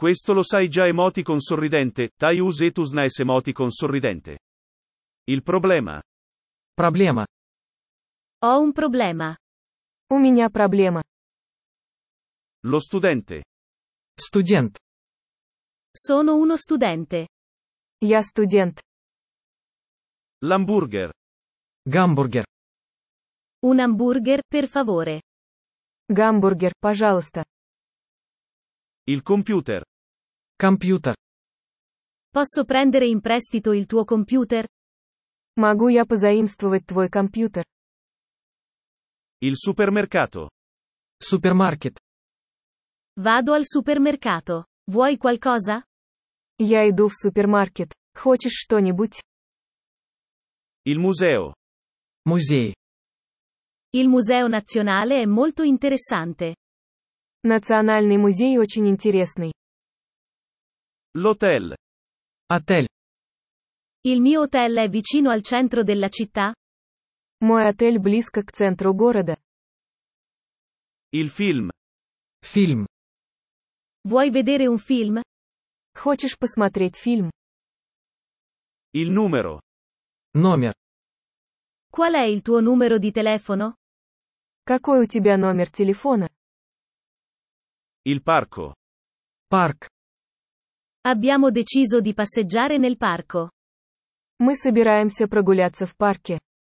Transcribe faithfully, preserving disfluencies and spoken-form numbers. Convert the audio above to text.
Questo lo sai già emoticon sorridente, tai usetus emoticon sorridente. Il problema. Проблема. Ho un problema. У меня проблема. Lo studente. Студент. Sono uno studente. Я студент. L'hamburger. Гамбургер. Un hamburger, per favore. Гамбургер, пожалуйста. Il computer. Компьютер. Posso prendere in prestito il tuo computer? Могу я позаимствовать твой компьютер? Il supermercato. Супермаркет. Vado al supermercato. Vuoi qualcosa? Я иду в супермаркет. Хочешь что-нибудь? Il museo. Музей. Il Museo Nazionale è molto interessante. Национальный музей очень интересный. L'hotel. Отель. Il mio hotel è vicino al centro della città? Мой отель близко к центру города. Il film. Фильм. Vuoi vedere un film? Хочешь посмотреть фильм? Il numero. Номер. Qual è il tuo numero di telefono? Какой у тебя номер телефона? Il parco. Парк. Abbiamo deciso di passeggiare nel parco. Мы собираемся прогуляться в парке.